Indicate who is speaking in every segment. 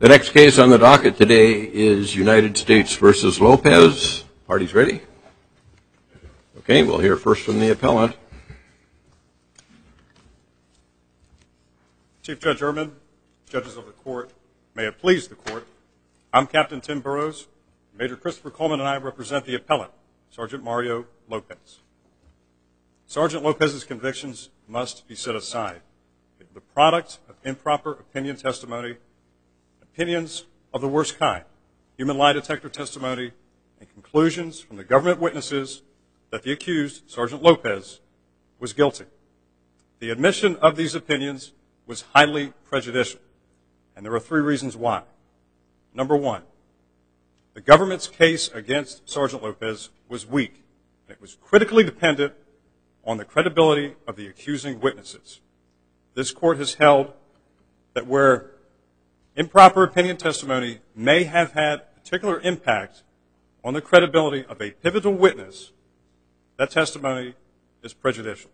Speaker 1: The next case on the docket today is United States v. Lopez. Parties ready? Okay, we'll hear first from the appellant.
Speaker 2: Chief Judge Ehrman, judges of the court, may it please the court, I'm Captain Tim Burrows. Major Christopher Coleman and I represent the appellant, Sergeant Mario Lopez. Sergeant Lopez's convictions must be set aside. They are the product of improper opinion testimony, opinions of the worst kind, human lie detector testimony, and conclusions from the government witnesses that the accused, Sergeant Lopez, was guilty. The admission of these opinions was highly prejudicial, and there are three reasons why. Number one, the government's case against Sergeant Lopez was weak. It was critically dependent on the credibility of the accusing witnesses. This court has held that where improper opinion testimony may have had particular impact on the credibility of a pivotal witness, that testimony is prejudicial.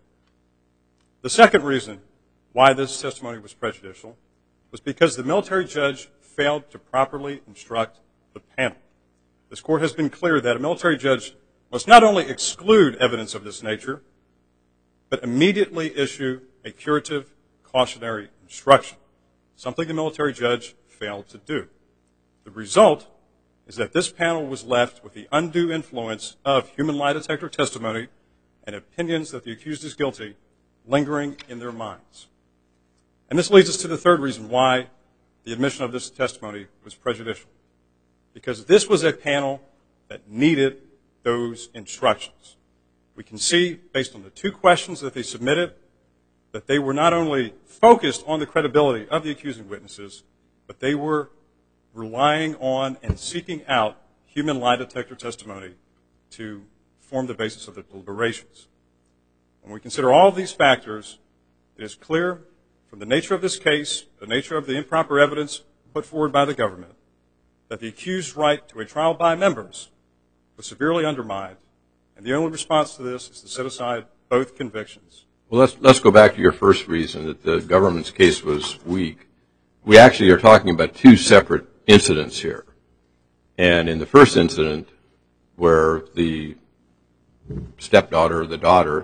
Speaker 2: The second reason why this testimony was prejudicial was because the military judge failed to properly instruct the panel. This court has been clear that a military judge must not only exclude evidence of this nature, but immediately issue a curative cautionary instruction, something the military judge failed to do. The result is that this panel was left with the undue influence of human lie detector testimony and opinions that the accused is guilty lingering in their minds. And this leads us to the third reason why the admission of this testimony was prejudicial. Because this was a panel that needed those instructions. We can see, based on the two questions that they submitted, that they were not only focused on the credibility of the accusing witnesses, but they were relying on and seeking out human lie detector testimony to form the basis of the deliberations. When we consider all of these factors, it is clear from the nature of this case, the nature of the improper evidence put forward by the government, that the accused's right to a trial by members was severely undermined, and the only response to this is to set aside both convictions.
Speaker 1: Well, let's go back to your first reason, that the government's case was weak. We actually are talking about two separate incidents here. And in the first incident, where the stepdaughter or the daughter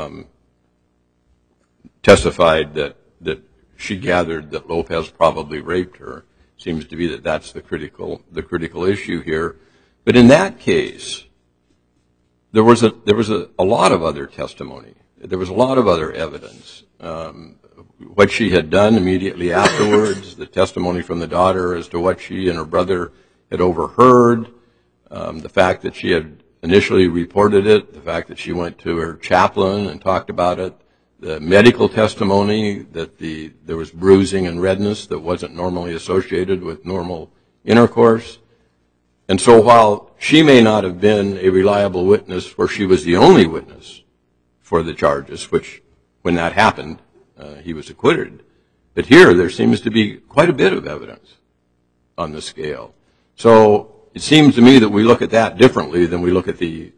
Speaker 1: testified that she gathered that Lopez probably raped her, seems to be that that's the critical issue here. But in that case, there was a lot of other testimony. There was a lot of other evidence. What she had done immediately afterwards, the testimony from the daughter as to what she and her brother had overheard, the fact that she had initially reported it, the fact that she went to her chaplain and talked about it, the medical testimony that there was bruising and redness that wasn't normally associated with normal intercourse. And so while she may not have been a reliable witness, where she was the only witness for the charges, which when that happened, he was acquitted. But here there seems to be quite a bit of evidence on the scale. So it seems to me that we look at that differently than we look at the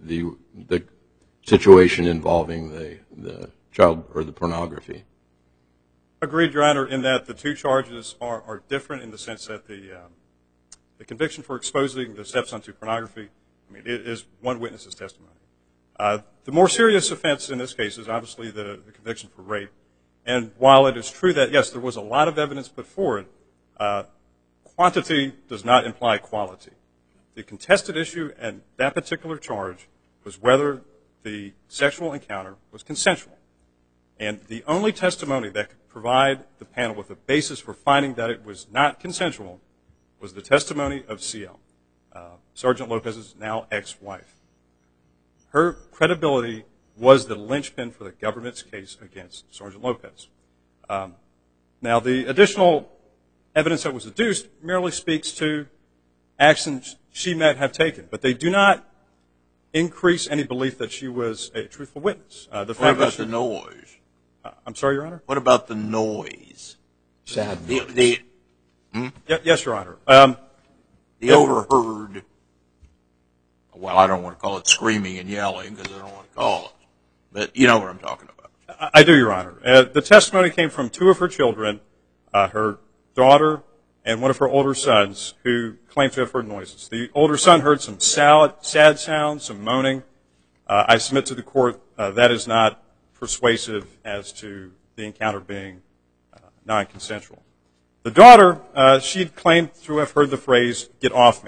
Speaker 1: situation involving the child or the pornography.
Speaker 2: Agreed, Your Honor, in that the two charges are different in the sense that the conviction for exposing the stepson to pornography, it is one witness's testimony. The more serious offense in this case is obviously the conviction for rape. And while it is true that, yes, there was a lot of evidence put forward, quantity does not imply quality. The contested issue and that particular charge was whether the sexual encounter was consensual. And the only testimony that could provide the panel with a basis for finding that it was not consensual was the testimony of CL, Sergeant Lopez's now ex-wife. Her credibility was the linchpin for the government's case against Sergeant Lopez. Now, the additional evidence that was adduced merely speaks to actions she might have taken, but they do not increase any belief that she was a truthful witness.
Speaker 3: What about the noise?
Speaker 2: I'm sorry, Your Honor?
Speaker 3: What about the noise?
Speaker 1: Sad noise.
Speaker 2: Yes, Your Honor.
Speaker 3: The overheard, well, I don't want to call it screaming and yelling because I don't want to call it, but you know what I'm talking about.
Speaker 2: I do, Your Honor. The testimony came from two of her children, her daughter and one of her older sons who claimed to have heard noises. The older son heard some sad sounds, some moaning. I submit to the court that is not persuasive as to the encounter being non-consensual. The daughter, she claimed to have heard the phrase, "get off me."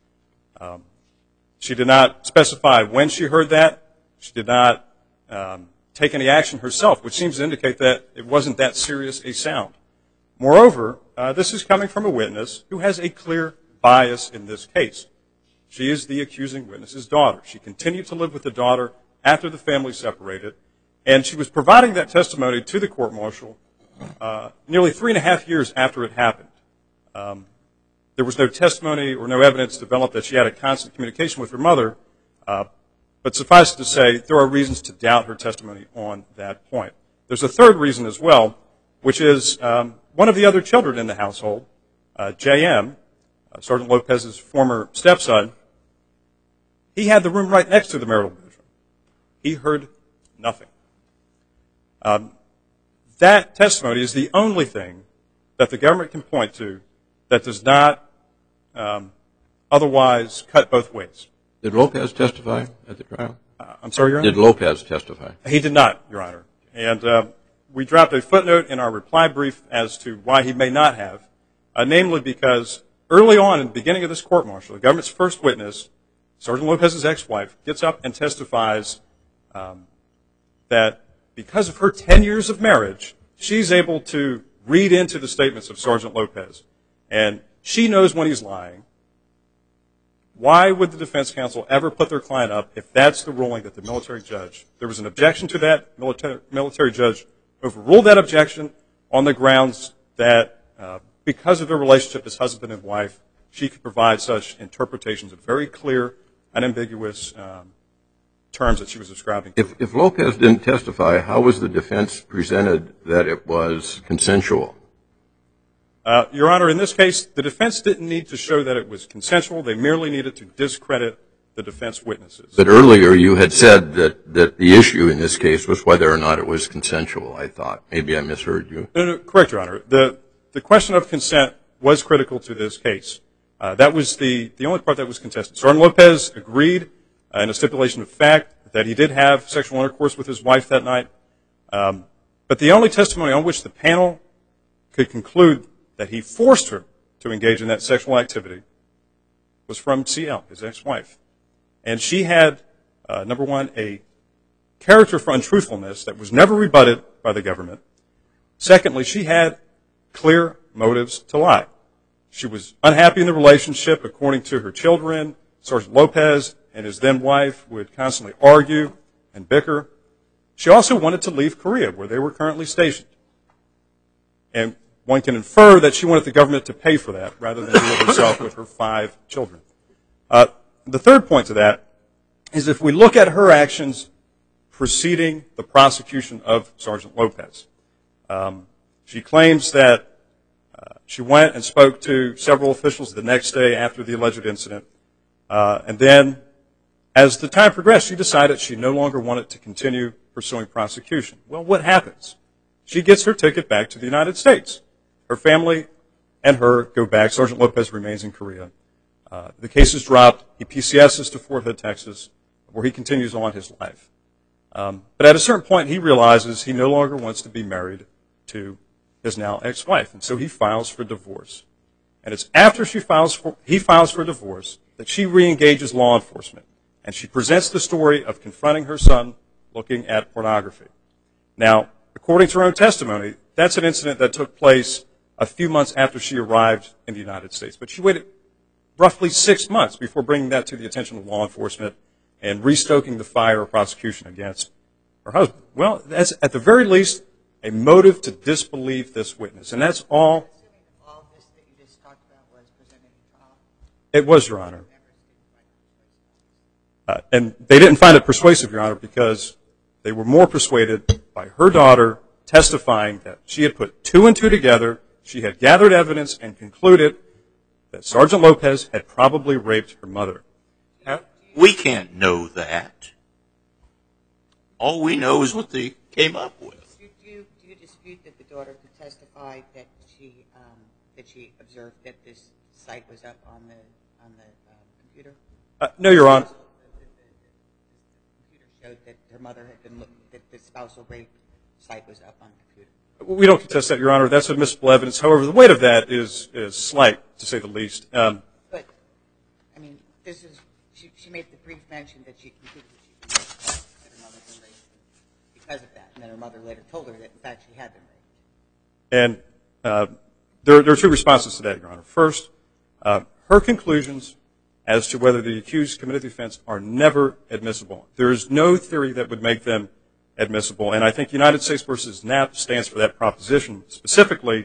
Speaker 2: She did not specify when she heard that. She did not take any action herself, which seems to indicate that it wasn't that serious a sound. Moreover, this is coming from a witness who has a clear bias in this case. She is the accusing witness's daughter. She continued to live with the daughter after the family separated, and she was providing that testimony to the court-martial nearly 3.5 years after it happened. There was no testimony or no evidence developed that she had a constant communication with her mother, but suffice it to say, there are reasons to doubt her testimony on that point. There's a third reason as well, which is one of the other children in the household, J.M., Sergeant Lopez's former stepson, he had the room right next to the marital bedroom. He heard nothing. That testimony is the only thing that the government can point to that does not otherwise cut both ways.
Speaker 1: Did Lopez testify at the trial?
Speaker 2: I'm sorry, Your Honor?
Speaker 1: Did Lopez testify?
Speaker 2: He did not, Your Honor. And we dropped a footnote in our reply brief as to why he may not have, namely because early on in the beginning of this court-martial, the government's first witness, Sergeant Lopez's ex-wife, gets up and testifies that because of her 10 years of marriage, she's able to read into the statements of Sergeant Lopez. And she knows when he's lying. Why would the defense counsel ever put their client up if that's the ruling that the military judge, there was an objection to that, military judge overruled that objection on the grounds that because of their relationship as husband and wife, she could provide such interpretations of very clear, unambiguous terms that she was describing.
Speaker 1: If Lopez didn't testify, how was the defense presented that it was consensual?
Speaker 2: Your Honor, in this case, the defense didn't need to show that it was consensual. They merely needed to discredit the defense witnesses.
Speaker 1: But earlier you had said that the issue in this case was whether or not it was consensual, I thought. Maybe I misheard you. No,
Speaker 2: correct, Your Honor. The question of consent was critical to this case. That was the only part that was contested. Sergeant Lopez agreed in a stipulation of fact that he did have sexual intercourse with his wife that night. But the only testimony on which the panel could conclude that he forced her to engage in that sexual activity was from C.L., his ex-wife. And she had, number one, a character for untruthfulness that was never rebutted by the government. Secondly, she had clear motives to lie. She was unhappy in the relationship, according to her children. Sergeant Lopez and his then-wife would constantly argue and bicker. She also wanted to leave Korea, where they were currently stationed. And one can infer that she wanted the government to pay for that rather than do it herself with her 5 children. The third point to that is if we look at her actions preceding the prosecution of Sergeant Lopez. She claims that she went and spoke to several officials the next day after the alleged incident. And then, as the time progressed, she decided she no longer wanted to continue pursuing prosecution. Well, what happens? She gets her ticket back to the United States. Her family and her go back. Sergeant Lopez remains in Korea. The case is dropped. He PCSs to Fort Hood, Texas, where he continues on his life. But at a certain point, he realizes he no longer wants to be married to his now ex-wife, and so he files for divorce. And it's after he files for divorce that she reengages law enforcement, and she presents the story of confronting her son looking at pornography. Now, according to her own testimony, that's an incident that took place a few months after she arrived in the United States. But she waited roughly 6 months before bringing that to the attention of law enforcement and restoking the fire of prosecution against her husband. Well, that's at the very least a motive to disbelieve this witness. And that's all.
Speaker 4: All this that you just talked about was presented in trial?
Speaker 2: It was, Your Honor. And they didn't find it persuasive, Your Honor, because they were more persuaded by her daughter testifying that she had put 2 and 2 together, she had gathered evidence, and concluded that Sergeant Lopez had probably raped her mother.
Speaker 3: We can't know that. All we know is what they came up with.
Speaker 4: Do you dispute that the daughter could testify that she that she observed that this site was up on the computer?
Speaker 2: No, Your Honor.
Speaker 4: The computer showed that her mother had been that the spousal rape site was up on the computer.
Speaker 2: We don't contest that, Your Honor. That's admissible evidence. However, the weight of that is slight, to say the least.
Speaker 4: But, I mean, this is, she made the brief mention that she concluded that her mother had been raped because of that, and then her mother later told her that, in fact, she had been raped.
Speaker 2: And there are two responses to that, Your Honor. First, her conclusions as to whether the accused committed the offense are never admissible. There is no theory that would make them admissible, and I think United States v. Knapp stands for that proposition. Specifically,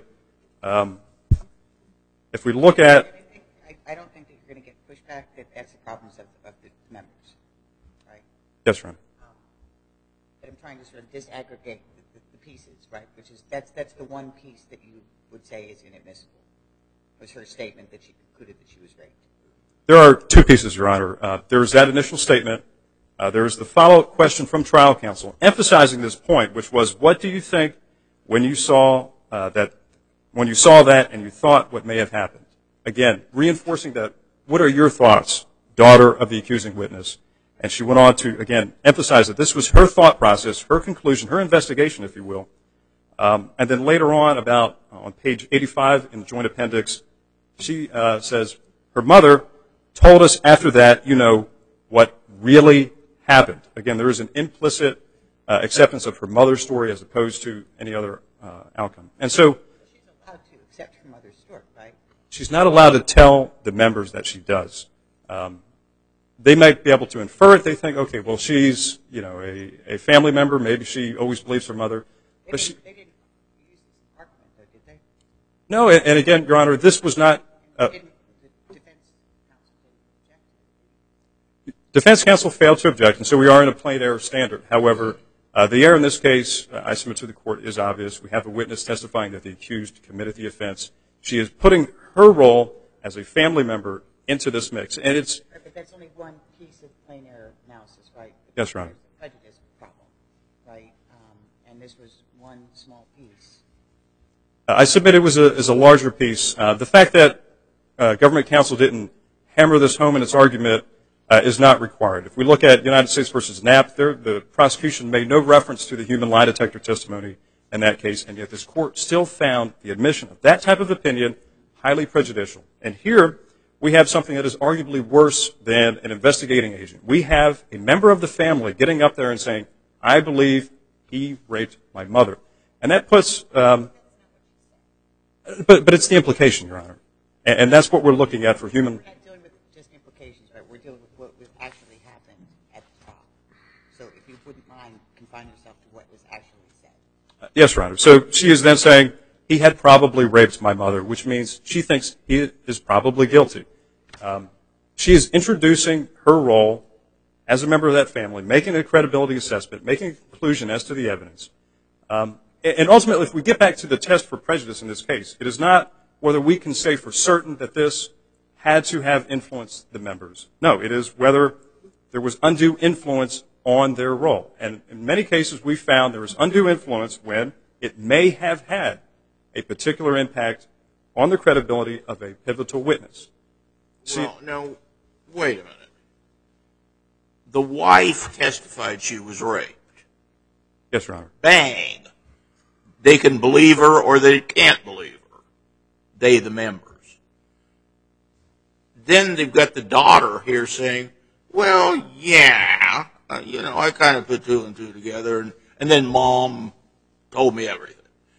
Speaker 2: if we look at...
Speaker 4: I don't think that you're going to get pushback that that's the problems of the members, right?
Speaker 2: Yes, Your Honor.
Speaker 4: But I'm trying to sort of disaggregate the pieces, right? Which is, that's the one piece that you would say is inadmissible, was her statement that she concluded that she was raped.
Speaker 2: There are two pieces, Your Honor. There is that initial statement. There is the follow-up question from trial counsel emphasizing this point, which was, what do you think when you saw that and you thought what may have happened? Again, reinforcing that, what are your thoughts, daughter of the accusing witness? And she went on to, again, emphasize that this was her thought process, her conclusion, her investigation, if you will. And then later on, on page 85 in the joint appendix, she says, her mother told us after that, you know, what really happened. Again, there is an implicit acceptance of her mother's story as opposed to any other outcome. And so
Speaker 4: she's allowed to accept her mother's story, right?
Speaker 2: She's not allowed to tell the members that she does. They might be able to infer it. They think, okay, well, she's, you know, a family member. Maybe she always believes her mother.
Speaker 4: They didn't use this argument, though, did they?
Speaker 2: No, and again, Your Honor, this was not...
Speaker 4: The defense counsel didn't object.
Speaker 2: Defense counsel failed to object, and so we are in a plain error standard. However, the error in this case, I submit to the court, is obvious. We have a witness testifying that the accused committed the offense. She is putting her role as a family member into this mix, and it's...
Speaker 4: But that's only one piece of plain error analysis, right?
Speaker 2: Yes, Your Honor.
Speaker 4: There's a prejudice problem, right? And this was one small piece.
Speaker 2: I submit it was a larger piece. The fact that government counsel didn't hammer this home in its argument is not required. If we look at United States v. Knapp, the prosecution made no reference to the human lie detector testimony in that case, and yet this court still found the admission of that type of opinion highly prejudicial. And here we have something that is arguably worse than an investigating agent. We have a member of the family getting up there and saying, I believe he raped my mother. And that puts... But it's the implication, Your Honor. And that's what we're looking at for human...
Speaker 4: We're not dealing with just implications, right? We're dealing with what actually happened at the trial. So if you wouldn't mind confining yourself to what was actually said.
Speaker 2: Yes, Your Honor. So she is then saying, he had probably raped my mother, which means she thinks he is probably guilty. She is introducing her role as a member of that family, making a credibility assessment, making a conclusion as to the evidence. And ultimately, if we get back to the test for prejudice in this case, it is not whether we can say for certain that this had to have influenced the members. No, it is whether there was undue influence on their role. And in many cases, we found there was undue influence when it may have had a particular impact on the credibility of a pivotal witness.
Speaker 3: Well, now, wait a minute. The wife testified she was raped.
Speaker 2: Yes, Your Honor.
Speaker 3: Bang. They can believe her or they can't believe her. They, the members. Then they've got the daughter here saying, well, yeah, I kind of put two and two together, and then Mom told me everything.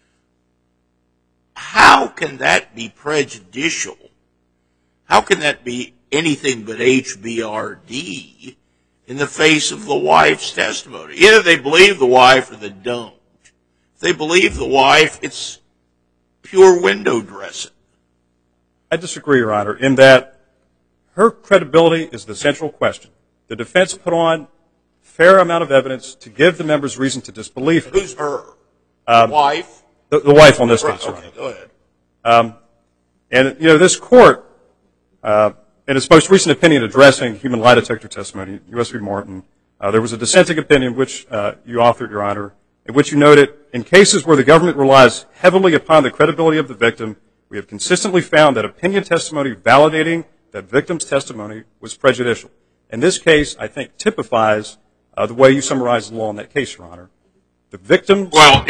Speaker 3: How can that be prejudicial? How can that be anything but HBRD in the face of the wife's testimony? Either they believe the wife or they don't. If they believe the wife, it's pure window dressing.
Speaker 2: I disagree, Your Honor, in that her credibility is the central question. The defense put on a fair amount of evidence to give the members reason to disbelieve her.
Speaker 3: Who's her? The wife?
Speaker 2: The wife on this case, Your Honor.
Speaker 3: Okay, go ahead.
Speaker 2: And, this court, in its most recent opinion addressing human lie detector testimony, U.S. v. Martin, there was a dissenting opinion which you authored, Your Honor, in which you noted, in cases where the government relies heavily upon the credibility of the victim, we have consistently found that opinion testimony validating that victim's testimony was prejudicial. And this case, I think, typifies the way you summarize the law in that case, Your Honor. The victim...
Speaker 3: Well,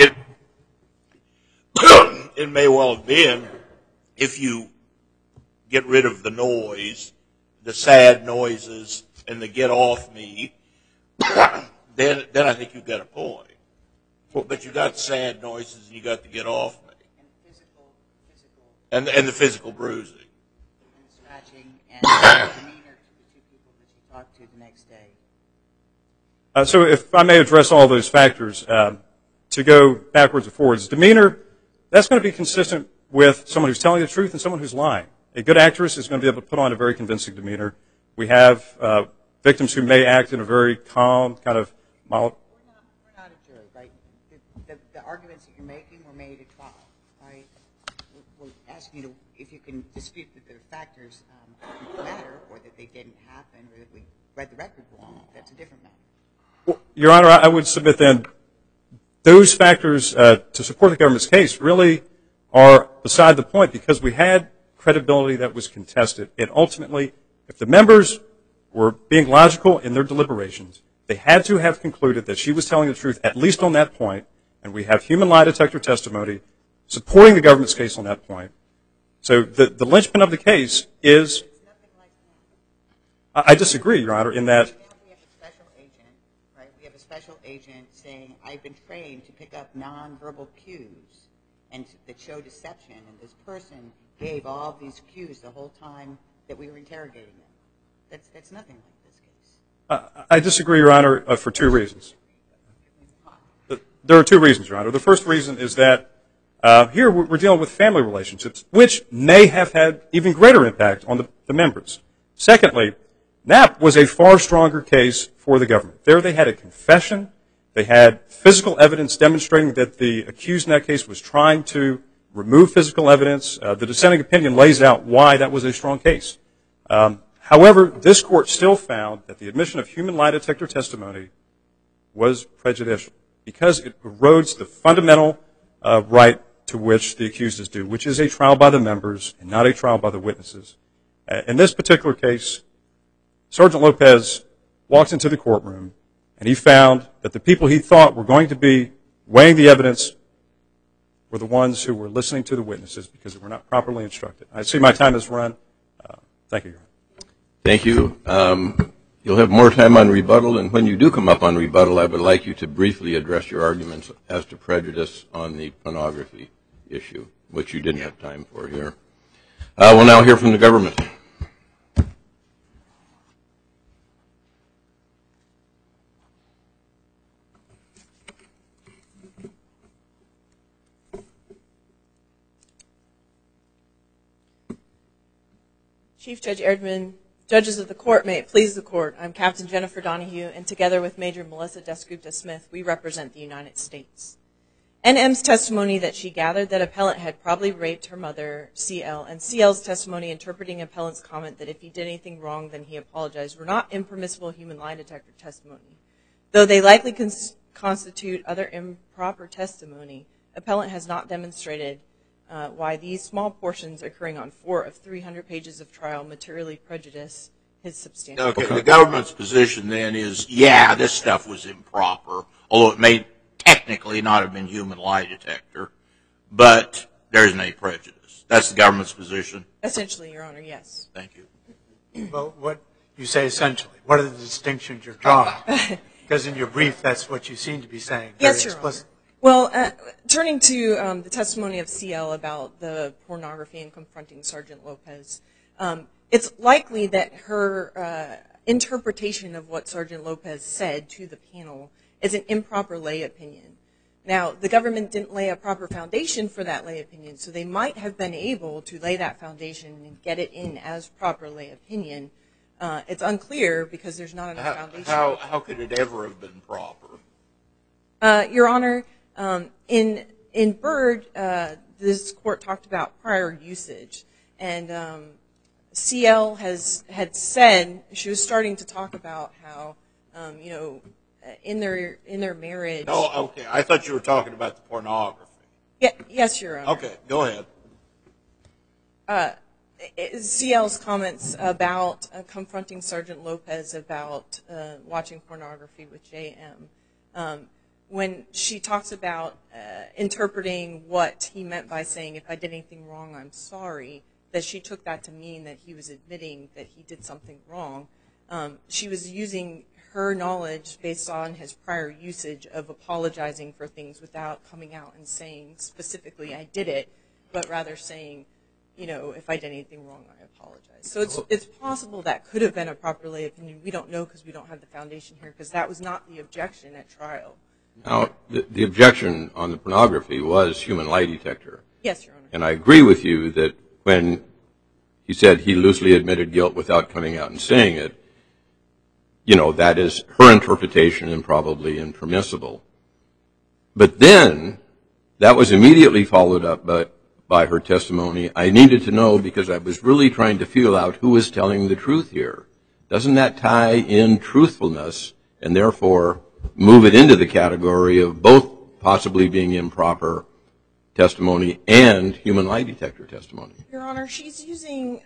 Speaker 3: it may well have been if you get rid of the noise, the sad noises, and the get off me, then I think you've got a point. But you got sad noises and you got the get off me. And the physical bruising.
Speaker 4: And the scratching and the demeanor to the two people that she talked to the next day.
Speaker 2: So if I may address all those factors, to go backwards and forwards, demeanor, that's going to be consistent with someone who's telling the truth and someone who's lying. A good actress is going to be able to put on a very convincing demeanor. We have victims who may act in a very calm, kind of mild...
Speaker 4: We're not a jury, right? The arguments that you're making were made at trial, right? We're asking you to, if you can dispute that the factors matter or that they didn't happen or that we read the record wrong, that's a different matter.
Speaker 2: Well, Your Honor, I would submit then those factors to support the government's case really are beside the point because we had credibility that was contested. And ultimately, if the members were being logical in their deliberations, they had to have concluded that she was telling the truth, at least on that point, and we have human lie detector testimony supporting the government's case on that point. So the linchpin of the case is...
Speaker 4: It's nothing like that.
Speaker 2: I disagree, Your Honor, in that...
Speaker 4: Now we have a special agent, right? We have a special agent saying, I've been trained to pick up nonverbal cues and that show deception, and this person gave all these cues the whole time that we were interrogating them. That's nothing like this case.
Speaker 2: I disagree, Your Honor, for two reasons. There are two reasons, Your Honor. The first reason is that here we're dealing with family relationships, which may have had even greater impact on the members. Secondly, Knapp was a far stronger case for the government. There they had a confession. They had physical evidence demonstrating that the accused in that case was trying to remove physical evidence. The dissenting opinion lays out why that was a strong case. However, this court still found that the admission of human lie detector testimony was prejudicial because it erodes the fundamental right to which the accused is due, which is a trial by the members and not a trial by the witnesses. In this particular case, Sergeant Lopez walked into the courtroom and he found that the people he thought were going to be weighing the evidence were the ones who were listening to the witnesses because they were not properly instructed. I see my time has run. Thank you, Your Honor.
Speaker 1: Thank you. You'll have more time on rebuttal, and when you do come up on rebuttal, I would like you to briefly address your arguments as to prejudice on the pornography issue, which you didn't have time for here. We'll now hear from the government.
Speaker 5: Chief Judge Erdman, judges of the court, may it please the court, I'm Captain Jennifer Donahue, and together with Major Melissa Desgupta-Smith, we represent the United States. NM's testimony that she gathered that appellant had probably raped her mother, CL, and CL's testimony interpreting appellant's comment that if he did anything wrong, then he apologized, were not impermissible human lie detector testimony. Though they likely constitute other improper testimony, appellant has not demonstrated why these small portions occurring on 4 of 300 pages of trial materially prejudice his substantial.
Speaker 3: Okay, the government's position then is, yeah, this stuff was improper, although it may technically not have been human lie detector, but there isn't any prejudice. That's the government's position?
Speaker 5: Essentially, Your Honor, yes.
Speaker 3: Thank you.
Speaker 6: Well, what you say essentially, what are the distinctions you're drawing? Because in your brief, that's what you seem to be saying very
Speaker 5: Yes, Your Honor.
Speaker 6: explicitly.
Speaker 5: Well, turning to the testimony of CL about the pornography and confronting Sergeant Lopez, it's likely that her interpretation of what Sergeant Lopez said to the panel is an improper lay opinion. Now, the government didn't lay a proper foundation for that lay opinion, so they might have been able to lay that foundation and get it in as proper lay opinion. It's unclear because there's not enough foundation.
Speaker 3: How could it ever have been proper?
Speaker 5: Your Honor, in Byrd, this court talked about prior usage, and CL had said she was starting to talk about how, in their marriage.
Speaker 3: Oh, okay. I thought you were talking about the pornography.
Speaker 5: Yes, Your Honor.
Speaker 3: Okay, go ahead.
Speaker 5: CL's comments about confronting Sergeant Lopez about watching pornography with JM, when she talks about interpreting what he meant by saying, if I did anything wrong, I'm sorry, that she took that to mean that he was admitting that he did something wrong. She was using her knowledge based on his prior usage of apologizing for things without coming out and saying specifically, I did it, but rather saying, you know, if I did anything wrong, I apologize. So it's possible that could have been a proper lay opinion. We don't know because we don't have the foundation here, because that was not the objection at trial.
Speaker 1: Now, the objection on the pornography was human lie detector.
Speaker 5: Yes, Your Honor.
Speaker 1: And I agree with you that when he said he loosely admitted guilt without coming out and saying it, you know, that is her interpretation and probably impermissible. But then that was immediately followed up by her testimony. I needed to know because I was really trying to feel out who was telling the truth here. Doesn't that tie in truthfulness and therefore move it into the category of both possibly being improper testimony and human lie detector testimony?
Speaker 5: Your Honor, she's using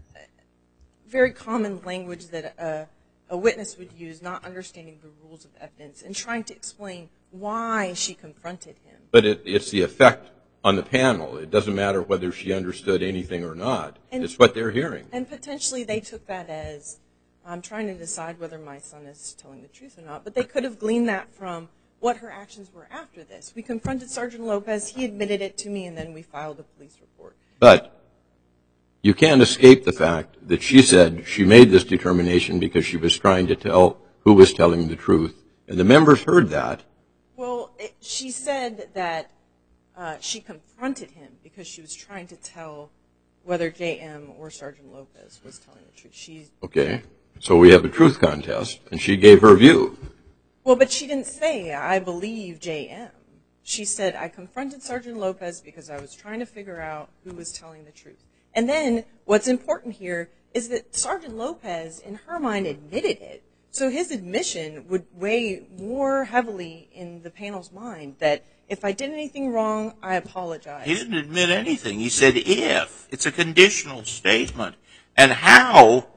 Speaker 5: very common language that a witness would use, not understanding the rules of evidence, and trying to explain why she confronted him.
Speaker 1: But it's the effect on the panel. It doesn't matter whether she understood anything or not. It's what they're hearing.
Speaker 5: And potentially they took that as, I'm trying to decide whether my son is telling the truth or not. But they could have gleaned that from what her actions were after this. We confronted Sergeant Lopez. He admitted it to me, and then we filed a police report.
Speaker 1: But you can't escape the fact that she said she made this determination because she was trying to tell who was telling the truth. And the members heard that.
Speaker 5: Well, she said that she confronted him because she was trying to tell whether J.M. or Sergeant Lopez was telling the truth.
Speaker 1: Okay. So we have a truth contest, and she gave her view.
Speaker 5: Well, but she didn't say, I believe J.M. She said, I confronted Sergeant Lopez because I was trying to figure out who was telling the truth. And then what's important here is that Sergeant Lopez, in her mind, admitted it. So his admission would weigh more heavily in the panel's mind that if I did anything wrong, I apologize.
Speaker 3: He didn't admit anything. He said if. It's a conditional statement. And how,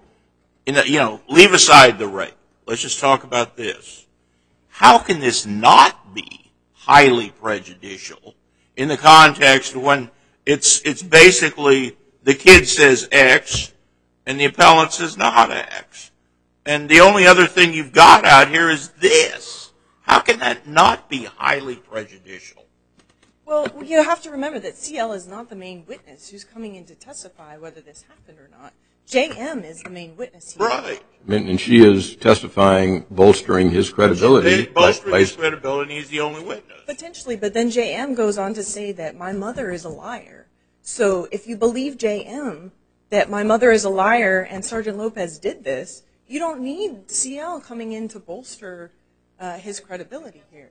Speaker 3: leave aside the rape. Let's just talk about this. How can this not be highly prejudicial in the context of when it's basically the kid says X and the appellant says not X? And the only other thing you've got out here is this. How can that not be highly prejudicial?
Speaker 5: Well, you have to remember that CL is not the main witness who's coming in to testify whether this happened or not. JM is the main witness here.
Speaker 3: Right.
Speaker 1: And she is testifying, bolstering his credibility.
Speaker 3: Bolstering his credibility, he's the only witness.
Speaker 5: Potentially, but then JM goes on to say that my mother is a liar. So if you believe JM that my mother is a liar and Sergeant Lopez did this, you don't need CL coming in to bolster his credibility here.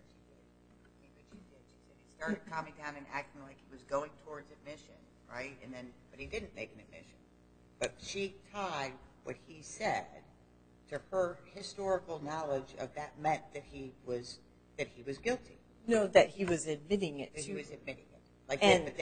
Speaker 4: He started calming down and acting like he was going towards admission, right? But he didn't make an admission. But she tied what he said to her historical knowledge of that meant that he was guilty.
Speaker 5: No, that he was admitting it.
Speaker 4: That he was admitting it. Like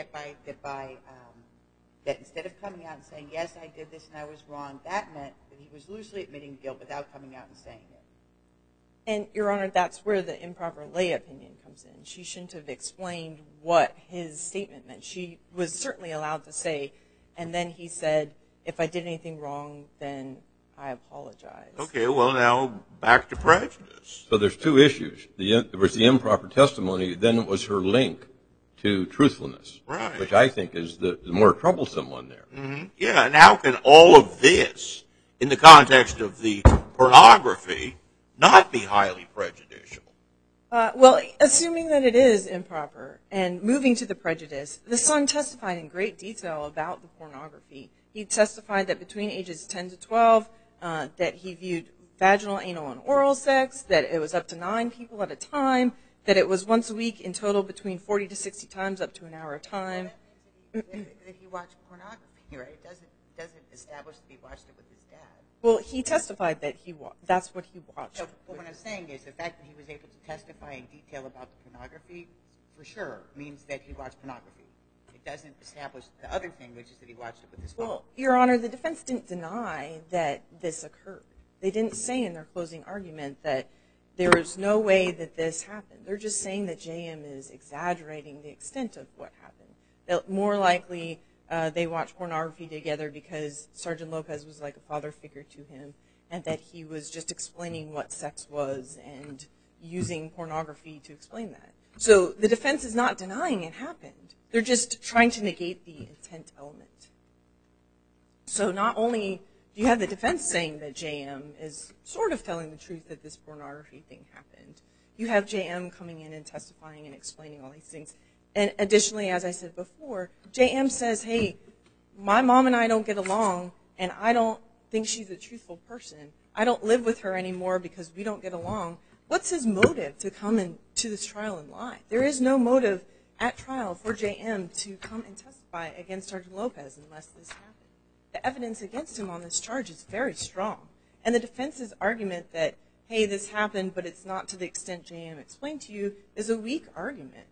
Speaker 4: that instead of coming out and saying, yes, I did this and I was wrong, that meant that he was loosely admitting guilt without coming out and saying it.
Speaker 5: And, Your Honor, that's where the improper lay opinion comes in. She shouldn't have explained what his statement meant. She was certainly allowed to say, and then he said, if I did anything wrong, then I apologize.
Speaker 3: Okay, well, now back to prejudice.
Speaker 1: So there's two issues. There was the improper testimony, then it was her link to truthfulness,
Speaker 3: right,
Speaker 1: which I think is the more troublesome one there.
Speaker 3: Mm-hmm. Yeah, and how can all of this, in the context of the pornography, not be highly prejudicial?
Speaker 5: Well, assuming that it is improper and moving to the prejudice, the son testified in great detail about the pornography. He testified that between ages 10 to 12, that he viewed vaginal, anal, and oral sex, that it was up to 9 people at a time, that it was once a week in total between 40 to 60 times, up to an hour a time.
Speaker 4: That he watched pornography, right? It doesn't establish that he watched it with his dad.
Speaker 5: Well, he testified that that's what he watched.
Speaker 4: So, what I'm saying is the fact that he was able to testify in detail about the pornography, for sure, means that he watched pornography. It doesn't establish the other thing, which is that he watched it with his phone.
Speaker 5: Well, Your Honor, the defense didn't deny that this occurred. They didn't say in their closing argument that there is no way that this happened. They're just saying that JM is exaggerating the extent of what happened. That more likely they watched pornography together because Sergeant Lopez was like a father figure to him, and that he was just explaining what sex was and using pornography to explain that. So the defense is not denying it happened. They're just trying to negate the intent element. So not only do you have the defense saying that JM is sort of telling the truth that this pornography thing happened, you have JM coming in and testifying and explaining all these things. And additionally, as I said before, JM says, hey, my mom and I don't get along, and I don't think she's a truthful person. I don't live with her anymore because we don't get along. What's his motive to come into this trial and lie? There is no motive at trial for JM to come and testify against Sergeant Lopez unless this happened. The evidence against him on this charge is very strong. And the defense's argument that, hey, this happened, but it's not to the extent JM explained to you, is a weak argument.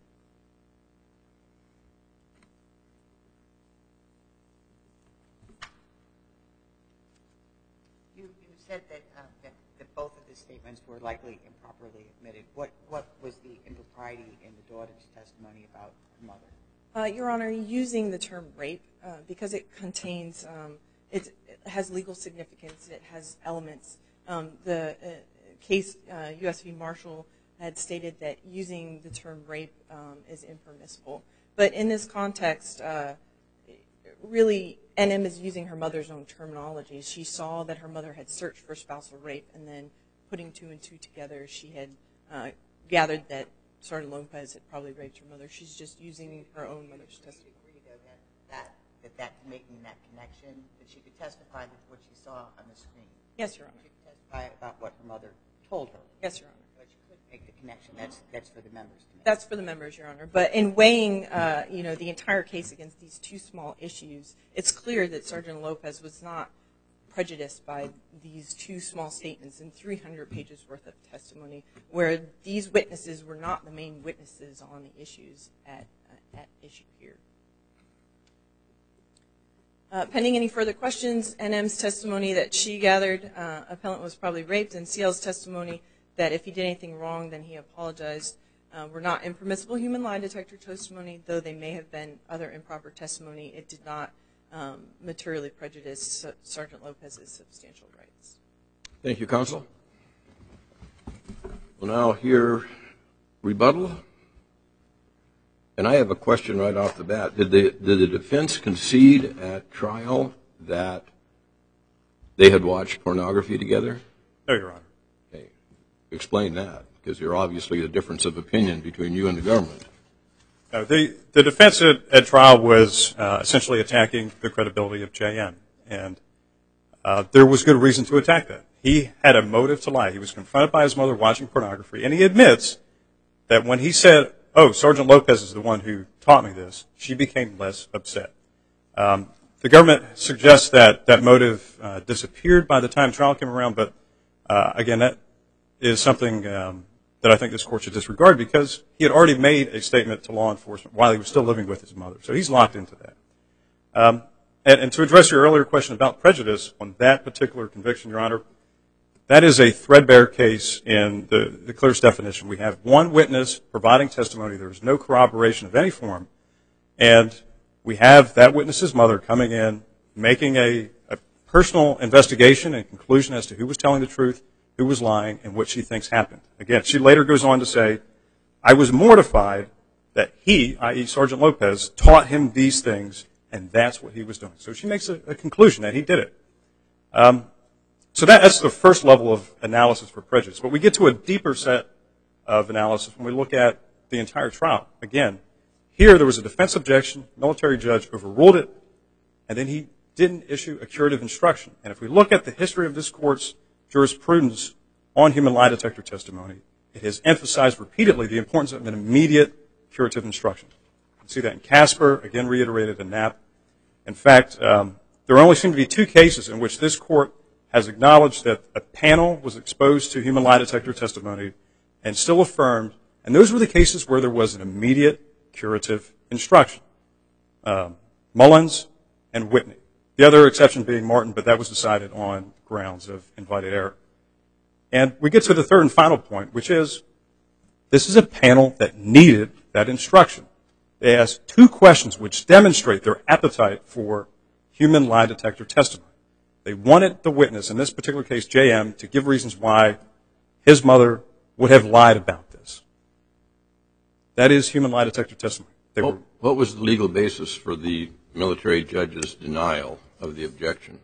Speaker 4: You said that both of the statements were likely improperly admitted. What was the impropriety in the daughter's testimony about her mother?
Speaker 5: Your Honor, using the term rape, because it contains, it has legal significance, it has elements. The case, U.S. v. Marshall, had stated that using the term rape is impermissible. But in this context, really, NM is using her mother's own terminology. She saw that her mother had searched for spousal rape, and then putting two and two together, she had gathered that Sergeant Lopez had probably raped her mother. She's just using her own mother's testimony.
Speaker 4: Do you agree, though, that making that connection, that she could testify to what she saw on the screen?
Speaker 5: Yes, Your Honor.
Speaker 4: She could testify about what her mother told her.
Speaker 5: Yes, Your Honor.
Speaker 4: But she couldn't make the connection. That's for the members to make.
Speaker 5: That's for the members, Your Honor. But in weighing, the entire case against these two small issues, it's clear that Sergeant Lopez was not prejudiced by these two small statements and 300 pages worth of testimony, where these witnesses were not the main witnesses on the issues at issue here. Pending any further questions, NM's testimony that she gathered appellant was probably raped, and CL's testimony that if he did anything wrong, then he apologized, were not impermissible human lie detector testimony, though they may have been other improper testimony. It did not materially prejudice Sergeant Lopez's substantial rights.
Speaker 1: Thank you, Counsel. We'll now hear rebuttal. And I have a question right off the bat. Did the defense concede at trial that they had watched pornography together?
Speaker 2: No, Your Honor.
Speaker 1: Okay. Explain that, because there's obviously a difference of opinion between you and the government.
Speaker 2: No, the defense at trial was essentially attacking the credibility of JM, and there was good reason to attack that. He had a motive to lie. He was confronted by his mother watching pornography, and he admits that when he said, oh, Sergeant Lopez is the one who taught me this, she became less upset. The government suggests that that motive disappeared by the time trial came around, but again, that is something that I think this court should disregard, because he had already made a statement to law enforcement while he was still living with his mother. So he's locked into that. And to address your earlier question about prejudice on that particular conviction, Your Honor, that is a threadbare case in the clearest definition. We have one witness providing testimony. There is no corroboration of any form. And we have that witness's mother coming in, making a personal investigation and conclusion as to who was telling the truth, who was lying, and what she thinks happened. Again, she later goes on to say, I was mortified that he, i.e. Sergeant Lopez, taught him these things, and that's what he was doing. So she makes a conclusion that he did it. So that's the first level of analysis for prejudice. But we get to a deeper set of analysis when we look at the entire trial. Again, here there was a defense objection, military judge overruled it, and then he didn't issue a curative instruction. And if we look at the history of this court's jurisprudence on human lie detector testimony, it has emphasized repeatedly the importance of an immediate curative instruction. You can see that in Casper, again reiterated in Knapp. In fact, there only seem to be two cases in which this court has acknowledged that a panel was exposed to human lie detector testimony and still affirmed, and those were the cases where there was an immediate curative instruction. Mullins, and Whitney. The other exception being Martin, but that was decided on grounds of invited error. And we get to the third and final point, which is this is a panel that needed that instruction. They asked 2 questions which demonstrate their appetite for human lie detector testimony. They wanted the witness, in this particular case, J.M., to give reasons why his mother would have lied about this. That is human lie detector testimony.
Speaker 1: What was the legal basis for the military judge's denial of the objection?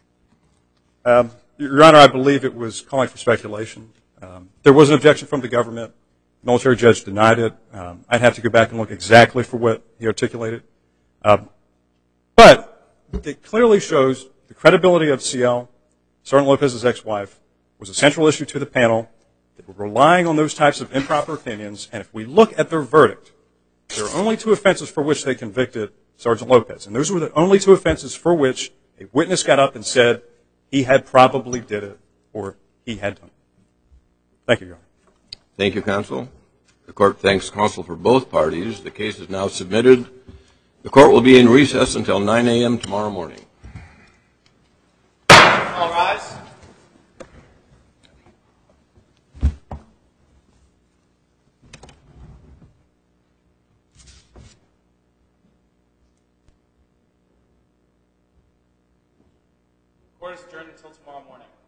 Speaker 2: Your Honor, I believe it was calling for speculation. There was an objection from the government. The military judge denied it. I'd have to go back and look exactly for what he articulated. But it clearly shows the credibility of CL, Sergeant Lopez's ex-wife, was a central issue to the panel. They were relying on those types of improper opinions, and if we look at their verdict, there are only 2 offenses for which they convicted Sergeant Lopez, and those were the only 2 offenses for which a witness got up and said he had probably did it or he had done it. Thank you, Your Honor.
Speaker 1: Thank you, counsel. The court thanks counsel for both parties. The case is now submitted. The court will be in recess until 9 a.m. tomorrow morning.
Speaker 7: All rise. Court is adjourned until tomorrow morning.